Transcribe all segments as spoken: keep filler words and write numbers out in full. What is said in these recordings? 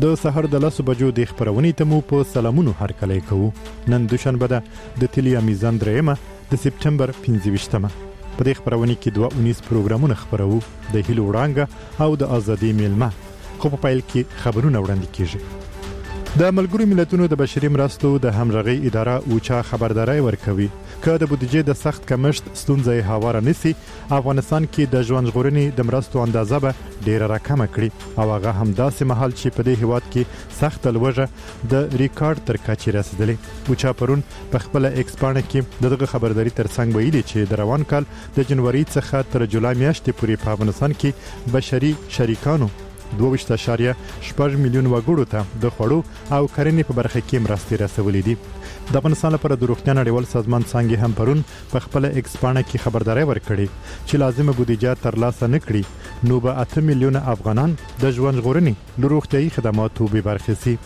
د سحر د لسو بجو د خبرونې ته مو په سلامونو هرکلی کوو. نن دوشنبه ده د تلیا میزان درېیمه د سپټمبر پنځه ویشتمه. په دې خبرونې کې دوه اونیز پروګرامونه خبرو، د هیلو وړانګه او د ازادي میلمه. خو په پیل کې خبرونه وړاندې کیږي. د ملګرو ملتونو د بشري مرستو د همغږي اداره اوچا خبرداري ورکوي که د بودیجې د سخت کمښت ستونزې هواره نسی، افغانستان کې د ژوند ژغورنې د مرستو اندازه به ډیره راکمه کړي او هغه هم داسې مهال چې په دې هیواد کې سخت لوږه د ریکارډ تر کچې رسیدلې. اوچا پرون په خپل ایکس پاڼه کې دغه خبرداري ترڅنګ ویلي چې د روان کال د جنوري څخه تر جولای میاشتې پورې په افغانستان کې بشري شریکانو دوه ویشت اعشاریه شپږ میلیون وګړو ته د خوړو او کرنې په برخه کې مرستې رسولې دي. د افغانستان لپاره د روغتیا نړیوال سازمان څنګه هم پرون په خپل ایکس پاڼه کې خبرداري ورکړي چې لازمه بودیجه ترلاسه نکړي نو به اته میلیونه افغانان د ژوند ژغورنې له روغتیايي خدماتو بې برخې سي.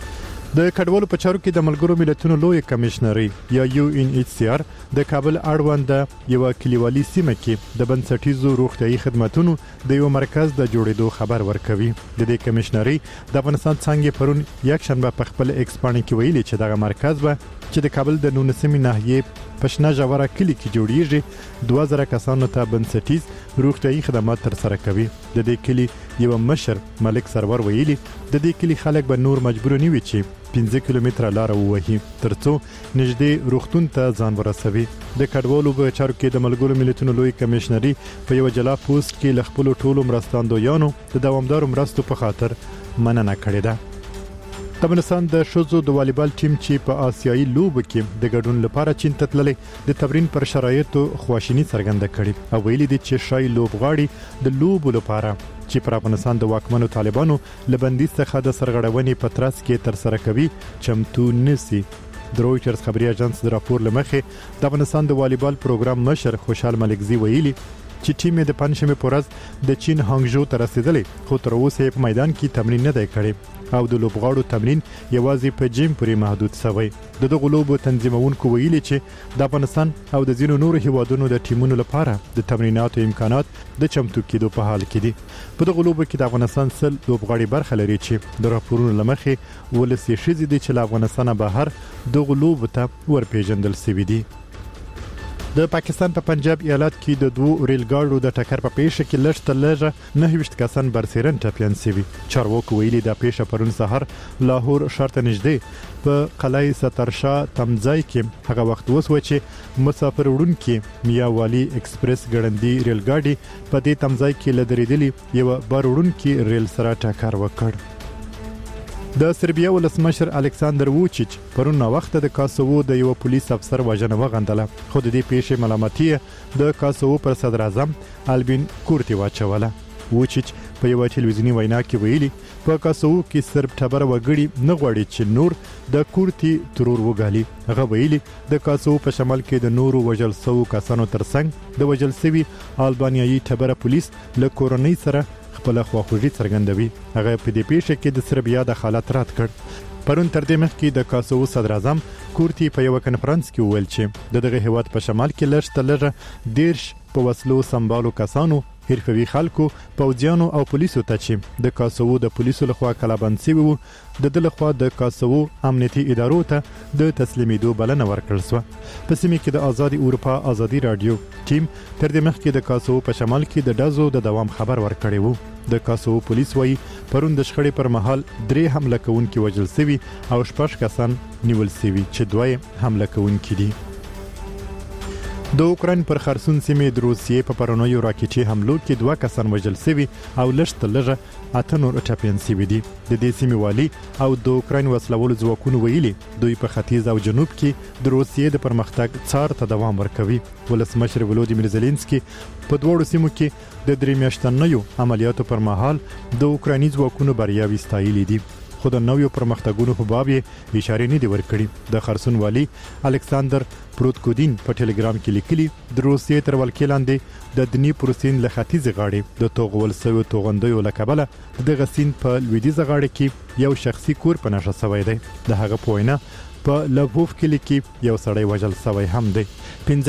د کډوالو په چارو کې د ملګرو ملتونو لوی کمشنري یا یو ان ایچ سی آر د کابل اړوند یو کلیوالي سیمه کې د بنسټیزو روغتیايي خدماتو د یو مرکز د جوړېدو خبر ورکوي. د دې کمشنري د افغانستان څنګه پرون یک شنبه په خپل ایکس پاڼه کې ویلي چې دغه مرکز به چې د کابل د نولسمې ناحیې پښنه جواره کلی کې جوړیږي دوه زره کسانو ته بنسټیز روغتیايي خدمات تر سره کوي. د دې کلی یو مشر ملک سرور ویلي د دې کلی خلک به نور مجبور نه وي چې پنځه کیلومتره لار ووهي ترڅو نږدې روغتون ته ځان ورسوي. د کډوالو په چارو کې د ملګرو ملتونو لوی کمشنري په یو جلا پوسټ کې ل خپل ټولو مرستاندویانو د دوامدارو مرستو په خاطر مننه کړې ده. د افغانستان د ښځو د والیبال ټیم چې په آسیایي لوبو کې د ګډون لپاره چین ته تللی د تمرین پر شرایطو خواشیني څرګنده کړې او ویلي دي چې شای لوبغاړي د لوبو لپاره چې پر افغانستان د واکمنو طالبانو لبندیز څخه د سرغړونې په ترڅ کې تر سره کوي چمتو نسی. د رويټرز خبري اژانس د راپور لمخې د افغانستان د والیبال پروګرام مشر خوشحال ملکزی ویلي چې ټیم د پنځمه پورز د چین هانګژو ته رسیدلی خو تر اوسه په میدان کې تمرین نه دی کړی او د لوبغاړو تمرین یوازې په جیم پورې محدود شوی. د دغه لوبو تنظیمونکو ویلي چې د افغانستان او د ځینو نورو هیوادونو د ټیمونو لپاره د تمریناتو امکانات د چمتو کېدو په حال کې دي. په دغه لوبو کې د افغانستان سل لوبغاړي برخه لري چې د راپورونو لمخې ولسی شزي دي چې له افغانستان بهر دغه لوبو ته ورپېژندل شوي دي. د پاکستان په پنجاب ایالت کې د دوه ریل ګاډو د ټکر په پیښه کې لږ تر لږه نهه ویشت کسان برسېرن ټپیان شوي. چارواکو ویلي د پیښه پرون سهار لاهور ښار ته نږدې په قلعه سترشاه تمځای کې هغه وخت وسو چې مسافر وړونکي میا والی ایکسپریس ګړندی ریل ګاډي په دې تمځای کې لدریدلی یو بار وړونکي ریل سره ټکر وکړ. د سربیا ولسمشر الکساندر ووچیچ پرون وخت د کاسوو د یو پولیس افسر وژنه وغندله خو د دې پیښې ملامتي د کاسوو پر صدر اعظم البین کورتی واچوله. ووچیچ په یو ټلویزیونی وینا کې ویلي په کاسوو کې سرب ټبر وګړي نه غواړي چې نور د کورتی ترور وګالي. هغه ویلي د کاسوو په شمال کې د نورو وژل شوو کسانو ترڅنګ د وژل شوي البانیایي ټبر پولیس له کورنۍ سره خپل خواخوږي څرګندوي. هغه په دې پیښه کې د سربیا د حالت رد کړ. پرون تر دې مخکې د کاسوو صدر اعظم کورتی په یو کنفرانس کې وویل چې دغه هیواد په شمال کې لږ تر لږه دیرش په وسلو سمبالو کسانو حرفوي خلکو پوځیانو او پولیسو ته چې د کاسوو د پولیسو لخوا کلابند شوي وو د د لخوا د کاسوو امنیتي ادارو ته د تسلیمیدو بلنه ورکړل شوه. په سیمه کې د آزادي اروپا آزادي رادیو ټیم تر دې مخکې د کاسوو په شمال کې د ډزو د دوام خبر ورکړی وو. د کاسوو پولیس وایي پرون د شخړې پر مهال درې حمله کوونکي وژل شوي او شپږ کسان نیول شوي چې دوه یې حمله کوونکي دي. د اوکراین پر خرسون سیمې د روسیې په پرونیو راکټي حملو کې دوه کسان وژل شوي او لږ تر لږه اته نور ټپیان شوي دي. د دې سیمې والي او د اوکراین وسلوالو ځواکونو ویلي دوی په ختیځ او جنوب کې د روسیې د پرمختګ څار ته دوام ورکوي. ولسمشر ولودیمیر زيلنسکي په دوړو سیمو کې د درې میاشتنیو عملیاتو پر مهال د اوکرایني ځواکونو بریاوې ستایلې دي. خو د نویو پرمختګونو په باب یې اشاره نه دی ورکړي. د خرسون والی الکساندر پروتکودین په ټلګرام کې لیکلي د روسیې تر ولکې لاندې د دنیپر سیند له ختیځ غاړې د توغول سوي توغندیو له کبله د غسین په لویدیځ غاړه کې یو شخصي کور په نشه شوی دی. د هغه په وینا په لووف کلی کې یو سړی وژل شوی هم دی.